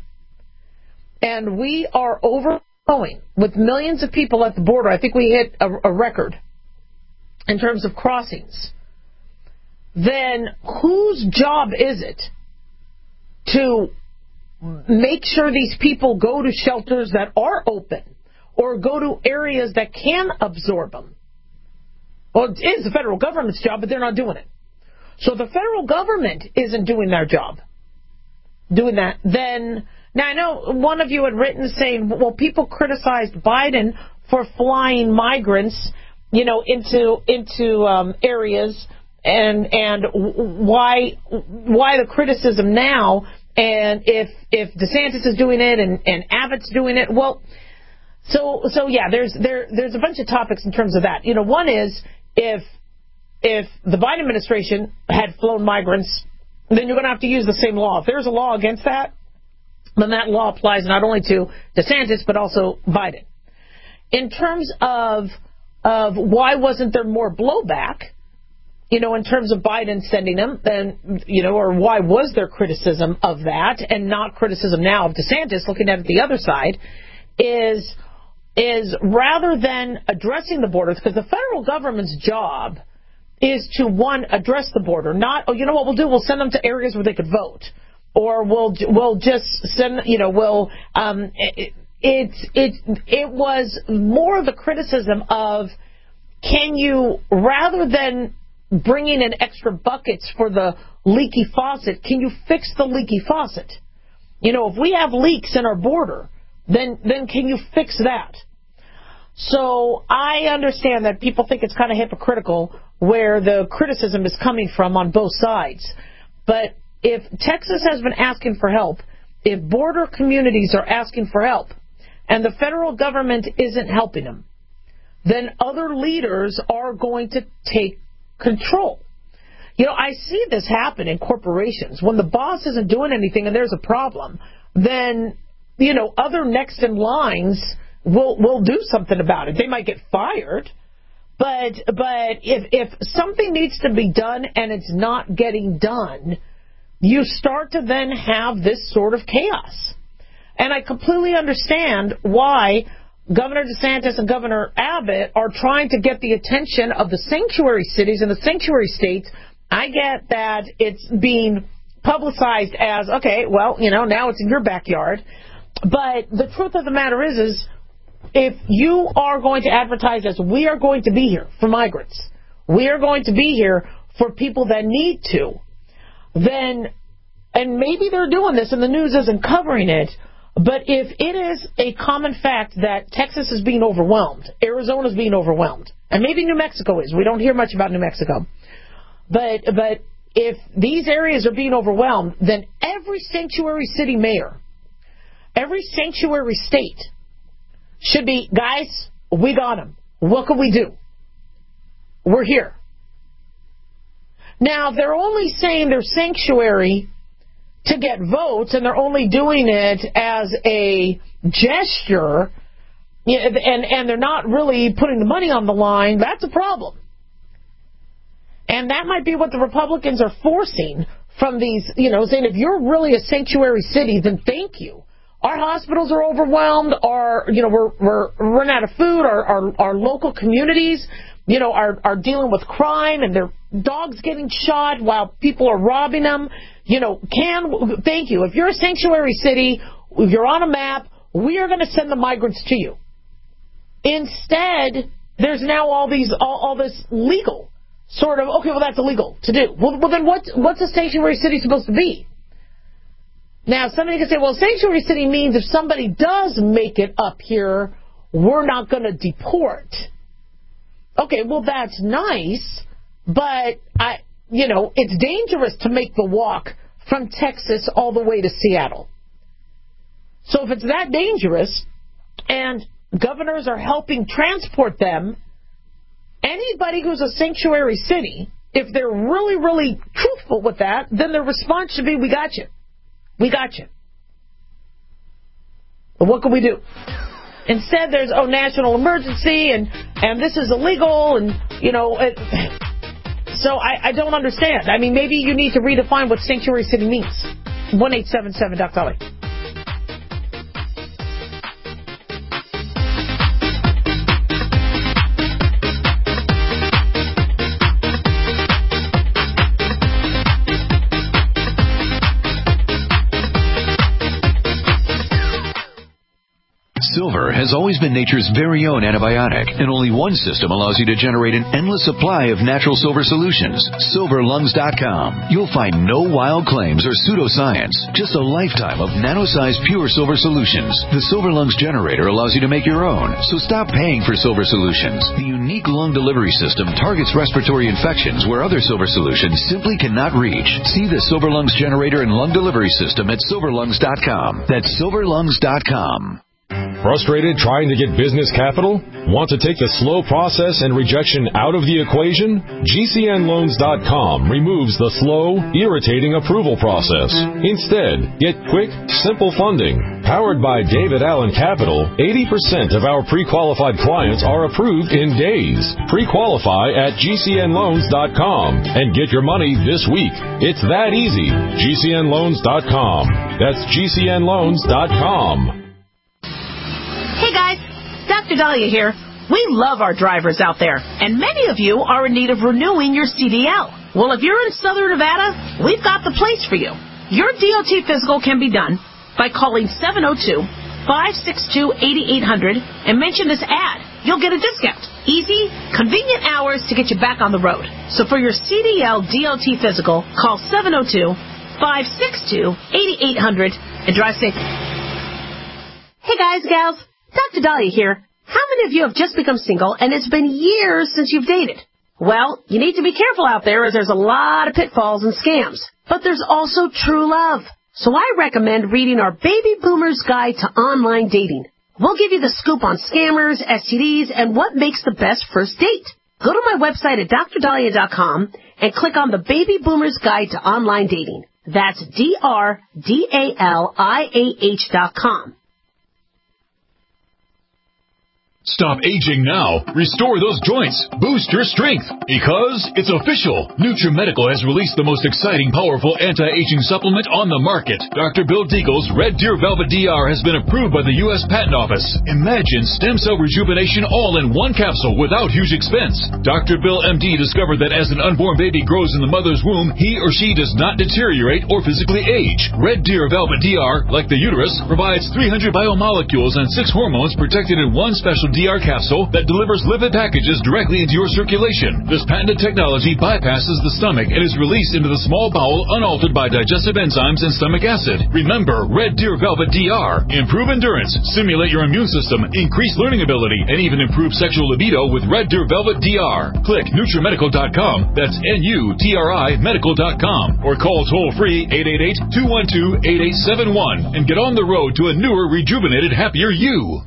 and we are overflowing with millions of people at the border, I think we hit a, a record in terms of crossings, then whose job is it to make sure these people go to shelters that are open or go to areas that can absorb them? Well, it is the federal government's job, but they're not doing it. So the federal government isn't doing their job, doing that. Then, now I know one of you had written saying, well, people criticized Biden for flying migrants, you know, into into um, areas, and and why why the criticism now? And if if DeSantis is doing it and, and Abbott's doing it, well, so so yeah, there's there there's a bunch of topics in terms of that. You know, one is if if the Biden administration had flown migrants, then you're going to have to use the same law. If there's a law against that, then that law applies not only to DeSantis but also Biden. In terms of of why wasn't there more blowback, you know, in terms of Biden sending them, then, you know, or why was there criticism of that and not criticism now of DeSantis, looking at it the other side, is is rather than addressing the borders, because the federal government's job is to, one, address the border, not, oh, you know what we'll do, we'll send them to areas where they could vote, or we'll we'll just send, you know, we'll, um, it, it, it, it was more of the criticism of, can you, rather than bringing in extra buckets for the leaky faucet, can you fix the leaky faucet? You know, if we have leaks in our border, then then can you fix that? So I understand that people think it's kind of hypocritical where the criticism is coming from on both sides. But if Texas has been asking for help, if border communities are asking for help, and the federal government isn't helping them, then other leaders are going to take control. You know, I see this happen in corporations. When the boss isn't doing anything and there's a problem, then, you know, other next in lines will will do something about it. They might get fired, but but if if something needs to be done and it's not getting done, you start to then have this sort of chaos. And I completely understand why Governor DeSantis and Governor Abbott are trying to get the attention of the sanctuary cities and the sanctuary states. I get that it's being publicized as, okay, well, you know, now it's in your backyard. But the truth of the matter is, is if you are going to advertise as we are going to be here for migrants, we are going to be here for people that need to, then, and maybe they're doing this and the news isn't covering it, but if it is a common fact that Texas is being overwhelmed, Arizona is being overwhelmed, and maybe New Mexico is, we don't hear much about New Mexico, but but if these areas are being overwhelmed, then every sanctuary city mayor, every sanctuary state should be, guys, we got them. What can we do? We're here. Now, they're only saying they're sanctuary to get votes, and they're only doing it as a gesture, and, and they're not really putting the money on the line. That's a problem. And that might be what the Republicans are forcing from these, you know, saying if you're really a sanctuary city, then thank you. Our hospitals are overwhelmed. Our, you know, we're we're running out of food. Our our, our local communities, you know, are are dealing with crime, and their dogs getting shot while people are robbing them. You know, can thank you. If you're a sanctuary city, if you're on a map, we are going to send the migrants to you. Instead, there's now all these all, all this legal sort of, okay, well, that's illegal to do. Well, well then what, what's a sanctuary city supposed to be? Now, somebody can say, well, sanctuary city means if somebody does make it up here, we're not going to deport. Okay, well, that's nice, but, I, you know, it's dangerous to make the walk from Texas all the way to Seattle. So if it's that dangerous and governors are helping transport them, anybody who's a sanctuary city, if they're really, really truthful with that, then their response should be, we got you. We got you. But what can we do? Instead, there's, oh, national emergency, and, and this is illegal, and, you know, it, so I, I don't understand. I mean, maybe you need to redefine what sanctuary city means. one eight seven seven Doc Dolly. Silver has always been nature's very own antibiotic, and only one system allows you to generate an endless supply of natural silver solutions. silver lungs dot com. You'll find no wild claims or pseudoscience, just a lifetime of nano-sized pure silver solutions. The Silver Lungs generator allows you to make your own, so stop paying for silver solutions. The unique lung delivery system targets respiratory infections where other silver solutions simply cannot reach. See the Silver Lungs generator and lung delivery system at silver lungs dot com. That's silver lungs dot com. Frustrated trying to get business capital? Want to take the slow process and rejection out of the equation? G C N loans dot com removes the slow, irritating approval process. Instead, get quick, simple funding. Powered by David Allen Capital, eighty percent of our pre-qualified clients are approved in days. Pre-qualify at G C N loans dot com and get your money this week. It's that easy. G C N loans dot com. That's G C N loans dot com. Hey guys, Doctor Dahlia here. We love our drivers out there, and many of you are in need of renewing your C D L. Well, if you're in Southern Nevada, we've got the place for you. Your D O T physical can be done by calling seven oh two, five six two, eight eight hundred and mention this ad. You'll get a discount. Easy, convenient hours to get you back on the road. So for your C D L D O T physical, call seven oh two, five six two, eight eight hundred and drive safe. Hey guys, gals, Doctor Dahlia here. How many of you have just become single and it's been years since you've dated? Well, you need to be careful out there as there's a lot of pitfalls and scams. But there's also true love. So I recommend reading our Baby Boomer's Guide to Online Dating. We'll give you the scoop on scammers, S T Ds, and what makes the best first date. Go to my website at dr dahlia dot com and click on the Baby Boomer's Guide to Online Dating. That's D R D A L I A H dot com. Stop aging now. Restore those joints. Boost your strength. Because it's official. NutriMedical has released the most exciting, powerful anti-aging supplement on the market. Doctor Bill Deagle's Red Deer Velvet D R has been approved by the U S Patent Office. Imagine stem cell rejuvenation all in one capsule without huge expense. Doctor Bill M D discovered that as an unborn baby grows in the mother's womb, he or she does not deteriorate or physically age. Red Deer Velvet D R, like the uterus, provides three hundred biomolecules and six hormones protected in one special D R capsule that delivers lipid packages directly into your circulation. This patented technology bypasses the stomach and is released into the small bowel unaltered by digestive enzymes and stomach acid. Remember, Red Deer Velvet D R. Improve endurance, stimulate your immune system, increase learning ability, and even improve sexual libido with Red Deer Velvet D R. Click NutriMedical dot com, that's N U T R I medical dot com, or call toll-free eight eight eight, two one two, eight eight seven one and get on the road to a newer, rejuvenated, happier you.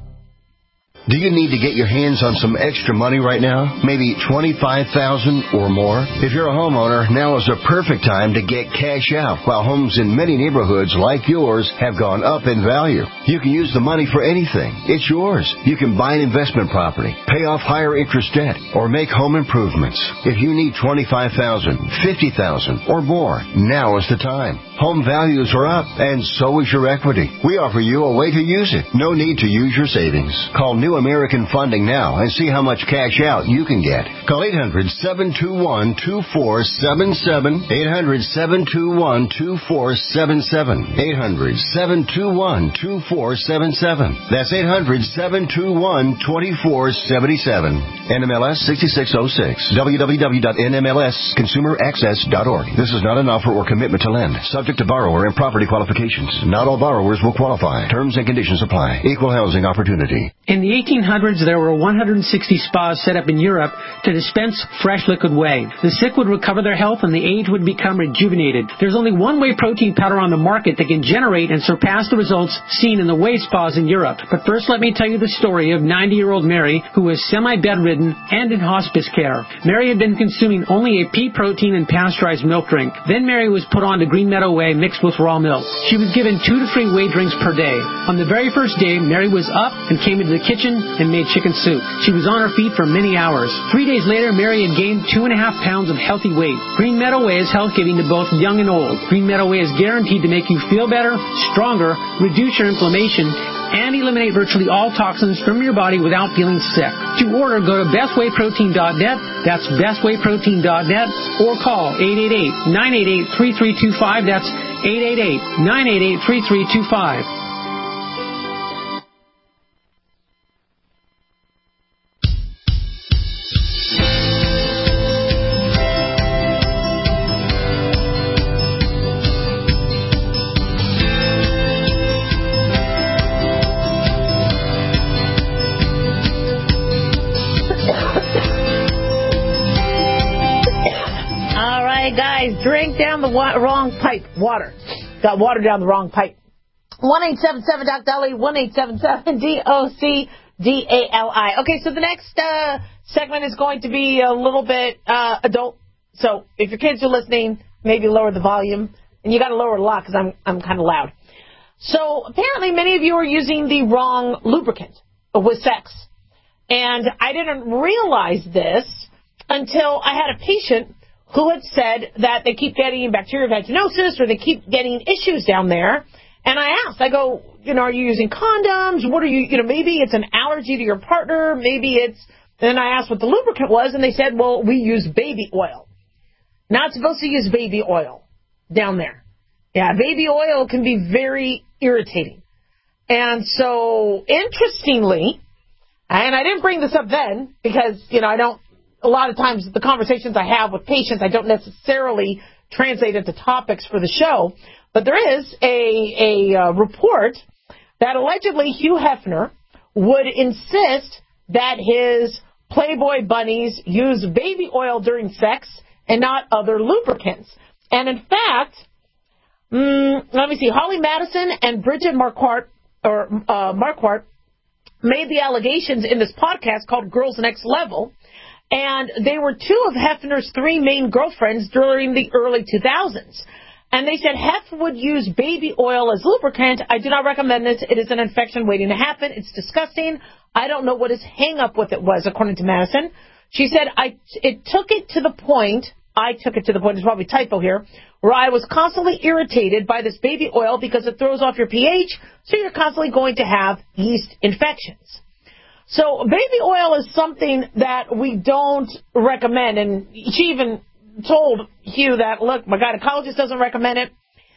Do you need to get your hands on some extra money right now? Maybe twenty-five thousand dollars or more? If you're a homeowner, now is a perfect time to get cash out while homes in many neighborhoods like yours have gone up in value. You can use the money for anything. It's yours. You can buy an investment property, pay off higher interest debt, or make home improvements. If you need twenty-five thousand dollars, fifty thousand dollars or more, now is the time. Home values are up, and so is your equity. We offer you a way to use it. No need to use your savings. Call New American Funding now and see how much cash out you can get. Call eight hundred, seven two one, two four seven seven, eight hundred, seven two one, two four seven seven, eight hundred, seven two one, two four seven seven. That's eight hundred, seven two one, two four seven seven. N M L S sixty-six oh six. w w w dot n m l s consumer access dot org. This is not an offer or commitment to lend. Subject to borrower and property qualifications. Not all borrowers will qualify. Terms and conditions apply. Equal housing opportunity. In the eighteen hundreds, there were one hundred sixty spas set up in Europe to dispense fresh liquid whey. The sick would recover their health and the aged would become rejuvenated. There's only one whey protein powder on the market that can generate and surpass the results seen in the whey spas in Europe. But first, let me tell you the story of ninety-year-old Mary, who was semi-bedridden and in hospice care. Mary had been consuming only a pea protein and pasteurized milk drink. Then Mary was put on to Green Meadow Whey mixed with raw milk. She was given two to three whey drinks per day. On the very first day, Mary was up and came into the kitchen and made chicken soup. She was on her feet for many hours. Three days later, Mary had gained two and a half pounds of healthy weight. Green Meadow Whey is health-giving to both young and old. Green Meadow Whey is guaranteed to make you feel better, stronger, reduce your inflammation, and eliminate virtually all toxins from your body without feeling sick. To order, go to best whey protein dot net. That's best whey protein dot net, or call eight eight eight, nine eight eight, three three two five. That's eight eight eight, nine eight eight, three three two five. Drink down the wa- wrong pipe. Water. Got water down the wrong pipe. one eight seven seven Doc Dolly, one eight seven seven D O C D A L I. Okay, so the next uh, segment is going to be a little bit uh, adult. So if your kids are listening, maybe lower the volume. And you got to lower it a lot because I'm, I'm kind of loud. So apparently many of you are using the wrong lubricant with sex. And I didn't realize this until I had a patient who had said that they keep getting bacterial vaginosis or they keep getting issues down there. And I asked, I go, you know, are you using condoms? What are you, you know, maybe it's an allergy to your partner. Maybe it's, and then I asked what the lubricant was, and they said, well, we use baby oil. Not supposed to use baby oil down there. Yeah, baby oil can be very irritating. And so, interestingly, and I didn't bring this up then because, you know, I don't, a lot of times the conversations I have with patients, I don't necessarily translate into topics for the show. But there is a, a uh, report that allegedly Hugh Hefner would insist that his Playboy bunnies use baby oil during sex and not other lubricants. And in fact, mm, let me see, Holly Madison and Bridget Marquardt, or uh, Marquardt, made the allegations in this podcast called Girls Next Level, and they were two of Hefner's three main girlfriends during the early two thousands. And they said Hef would use baby oil as lubricant. I do not recommend this. It is an infection waiting to happen. It's disgusting. I don't know what his hang-up with it was, according to Madison. She said, I, it took it to the point, I took it to the point, there's probably a typo here, where I was constantly irritated by this baby oil because it throws off your pH, so you're constantly going to have yeast infections. So baby oil is something that we don't recommend, and she even told Hugh that, look, my gynecologist doesn't recommend it.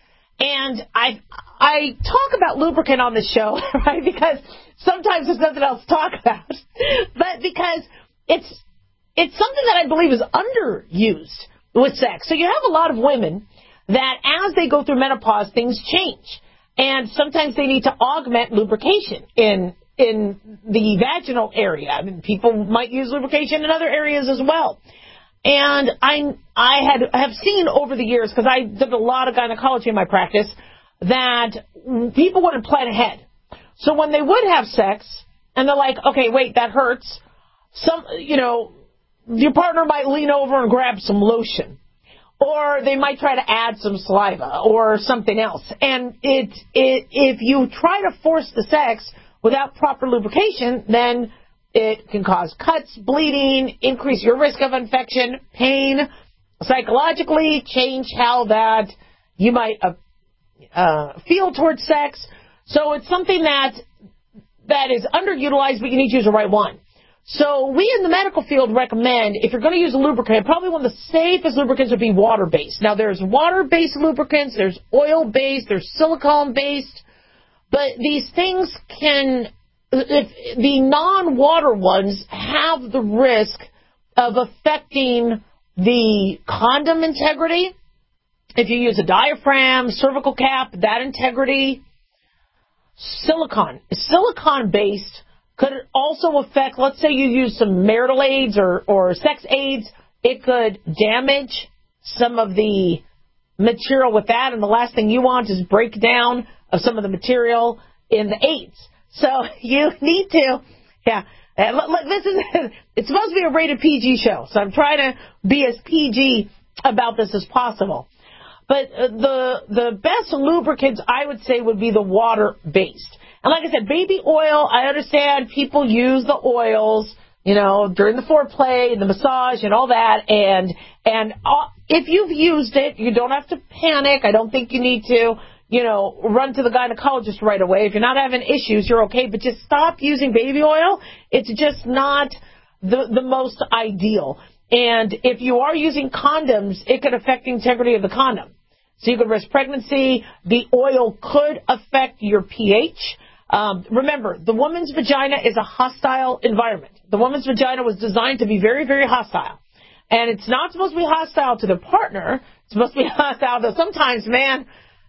And I I talk about lubricant on this show, right, because sometimes there's nothing else to talk about, but because it's it's something that I believe is underused with sex. So you have a lot of women that as they go through menopause, things change. And sometimes they need to augment lubrication in in the vaginal area. I mean, people might use lubrication in other areas as well. And I I had have seen over the years, because I did a lot of gynecology in my practice, that people wouldn't plan ahead. So when they would have sex, and they're like, okay, wait, that hurts. Some, you know, your partner might lean over and grab some lotion, or they might try to add some saliva or something else. And it, it if you try to force the sex without proper lubrication, then it can cause cuts, bleeding, increase your risk of infection, pain, psychologically change how that you might uh, uh, feel towards sex. So it's something that that is underutilized, but you need to use the right one. So we in the medical field recommend, if you're going to use a lubricant, probably one of the safest lubricants would be water-based. Now, there's water-based lubricants, there's oil-based, there's silicone-based, but these things can, if the non-water ones have the risk of affecting the condom integrity. If you use a diaphragm, cervical cap, that integrity. Silicone. Silicone-based could also affect, let's say you use some marital aids or, or sex aids, it could damage some of the material with that, and the last thing you want is breakdown of some of the material in the aids. So you need to, yeah, this is, it's supposed to be a rated P G show, so I'm trying to be as P G about this as possible. But the the best lubricants, I would say, would be the water-based. And like I said, baby oil, I understand people use the oils, you know, during the foreplay, the massage, and all that. And and if you've used it, you don't have to panic. I don't think you need to, you know, run to the gynecologist right away. If you're not having issues, you're okay. But just stop using baby oil. It's just not the the most ideal. And if you are using condoms, it could affect the integrity of the condom. So you could risk pregnancy. The oil could affect your pH. Um, remember, the woman's vagina is a hostile environment. The woman's vagina was designed to be very, very hostile. And it's not supposed to be hostile to the partner. It's supposed to be hostile, though sometimes, man,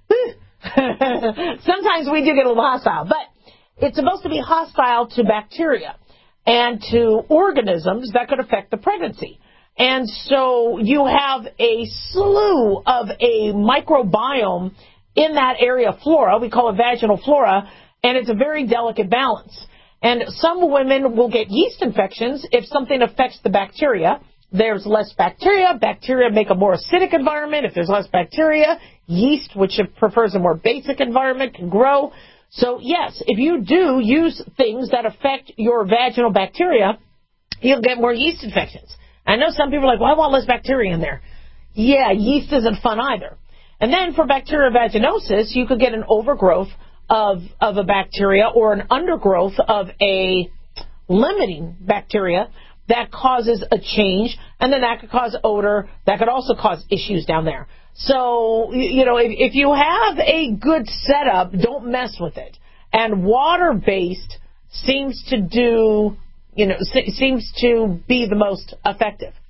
sometimes we do get a little hostile. But it's supposed to be hostile to bacteria and to organisms that could affect the pregnancy. And so you have a slew of a microbiome in that area of flora. We call it vaginal flora, and it's a very delicate balance. And some women will get yeast infections if something affects the bacteria. There's less bacteria. Bacteria make a more acidic environment. If there's less bacteria, yeast, which prefers a more basic environment, can grow. So, yes, if you do use things that affect your vaginal bacteria, you'll get more yeast infections. I know some people are like, well, I want less bacteria in there. Yeah, yeast isn't fun either. And then for bacterial vaginosis, you could get an overgrowth of, of a bacteria or an undergrowth of a limiting bacteria that causes a change, and then that could cause odor. That could also cause issues down there. So, you know, if, if you have a good setup, don't mess with it. And water-based seems to do... you know, seems to be the most effective.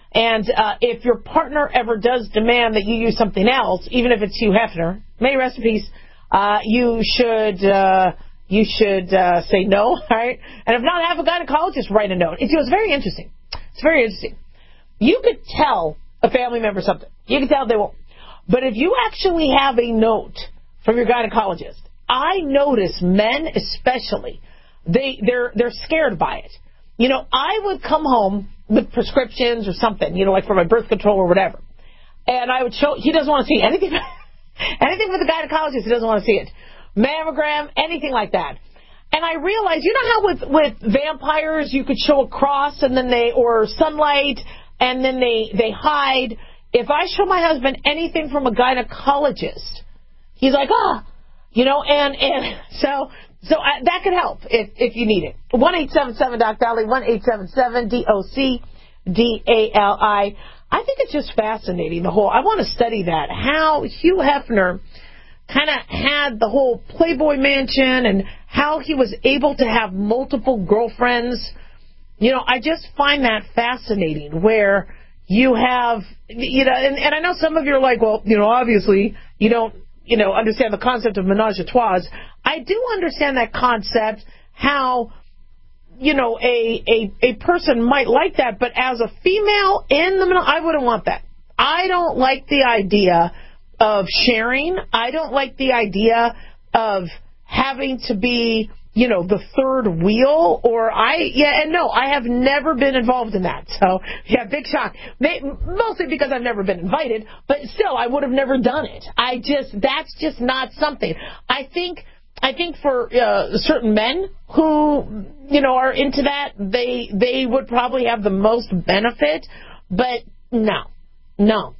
And uh, if your partner ever does demand that you use something else, even if it's Hugh Hefner, may he rest in peace, uh, you should uh, you should uh, say no, right? And if not, have a gynecologist write a note. It's, it was very interesting. It's very interesting. You could tell a family member something. You could tell they won't. But if you actually have a note from your gynecologist, I notice men especially, they, they're, they're scared by it. You know, I would come home with prescriptions or something, you know, like for my birth control or whatever. And I would show, he doesn't want to see anything, anything with the gynecologist, he doesn't want to see it. Mammogram, anything like that. And I realized, you know how with, with vampires you could show a cross and then they, or sunlight, and then they, they hide. If I show my husband anything from a gynecologist, he's like, ah, you know, and, and so, so I, that could help if, if you need it. one eight seven seven doc Dolly, one eight seven seven D O C D A L I. I think it's just fascinating, the whole, I want to study that, how Hugh Hefner kind of had the whole Playboy Mansion and how he was able to have multiple girlfriends. You know, I just find that fascinating where you have, you know, and, and I know some of you are like, well, you know, obviously you don't, you know, understand the concept of menage a trois. I do understand that concept, how, you know, a, a, a person might like that, but as a female in the menage, I wouldn't want that. I don't like the idea of sharing. I don't like the idea of having to be, you know, the third wheel, or I, yeah, and no, I have never been involved in that. So, yeah, big shock. Mostly because I've never been invited, but still, I would have never done it. I just, that's just not something. I think, I think for uh, certain men who, you know, are into that, they, they would probably have the most benefit, but no, no.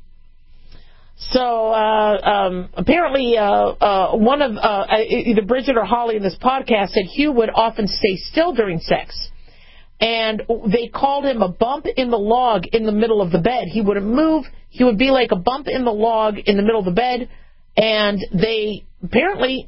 So, uh, um, apparently, uh, uh, one of, uh, either Bridget or Holly in this podcast said Hugh would often stay still during sex. And they called him a bump in the log in the middle of the bed. He wouldn't move. He would be like a bump in the log in the middle of the bed. And they, apparently,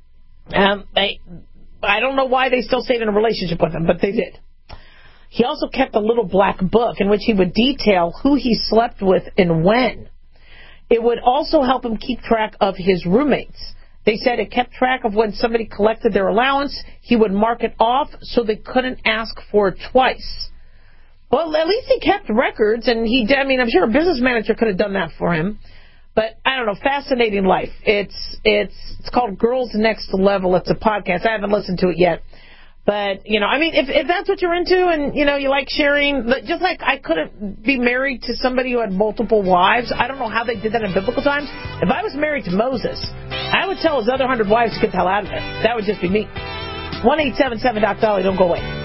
um, they, I don't know why they still stayed in a relationship with him, but they did. He also kept a little black book in which he would detail who he slept with and when. It would also help him keep track of his roommates. They said it kept track of when somebody collected their allowance. He would mark it off so they couldn't ask for it twice. Well, at least he kept records, and he, I mean, I'm sure a business manager could have done that for him. But I don't know, fascinating life. It's it's it's called Girls Next Level. It's a podcast. I haven't listened to it yet. But, you know, I mean, if, if that's what you're into and, you know, you like sharing, just like I couldn't be married to somebody who had multiple wives. I don't know how they did that in biblical times. If I was married to Moses, I would tell his other hundred wives to get the hell out of there. That would just be me. one eight seven seven doc Dolly, don't go away.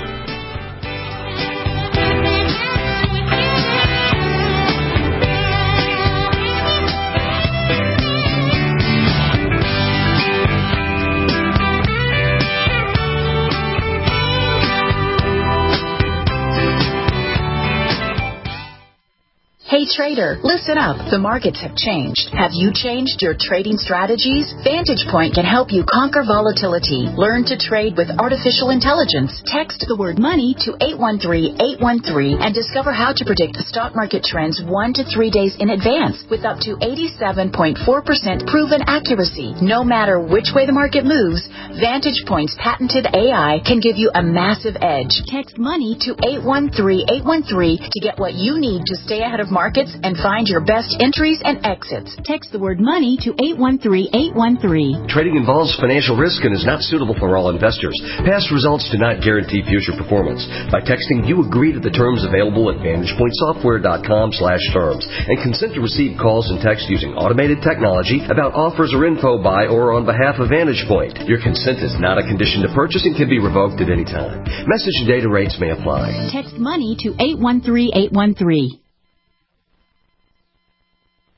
Hey trader, listen up. The markets have changed. Have you changed your trading strategies? Vantage Point can help you conquer volatility. Learn to trade with artificial intelligence. Text the word money to eight one three, eight one three and discover how to predict the stock market trends one to three days in advance with up to eighty-seven point four percent proven accuracy. No matter which way the market moves, Vantage Point's patented A I can give you a massive edge. Text money to eight one three, eight one three to get what you need to stay ahead of markets and find your best entries and exits. Text the word money to eight one three, eight one three. Trading involves financial risk and is not suitable for all investors. Past results do not guarantee future performance. By texting, you agree to the terms available at vantage point software dot com slash terms and consent to receive calls and text using automated technology about offers or info by or on behalf of Vantage Point. Your consent is not a condition to purchase and can be revoked at any time. Message and data rates may apply. Text money to eight one three, eight one three.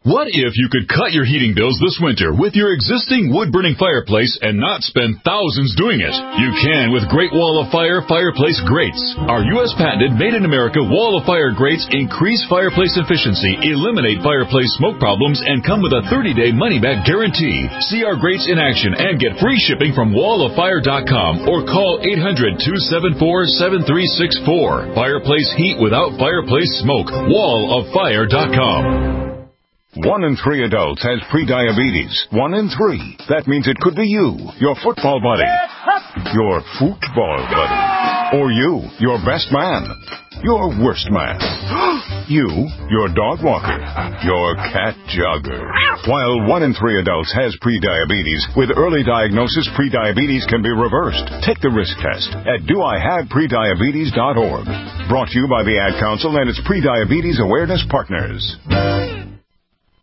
What if you could cut your heating bills this winter with your existing wood-burning fireplace and not spend thousands doing it? You can with Great Wall of Fire fireplace grates. Our U S patented made-in-America Wall of Fire grates increase fireplace efficiency, eliminate fireplace smoke problems, and come with a thirty-day money-back guarantee. See our grates in action and get free shipping from wall of fire dot com or call eight hundred, two seven four, seven three six four. Fireplace heat without fireplace smoke. wall of fire dot com. One in three adults has prediabetes. One in three. That means it could be you, your football buddy, your football buddy, or you, your best man, your worst man, you, your dog walker, your cat jogger. While one in three adults has prediabetes, with early diagnosis, prediabetes can be reversed. Take the risk test at do I have prediabetes dot org. Brought to you by the Ad Council and its Prediabetes Awareness Partners.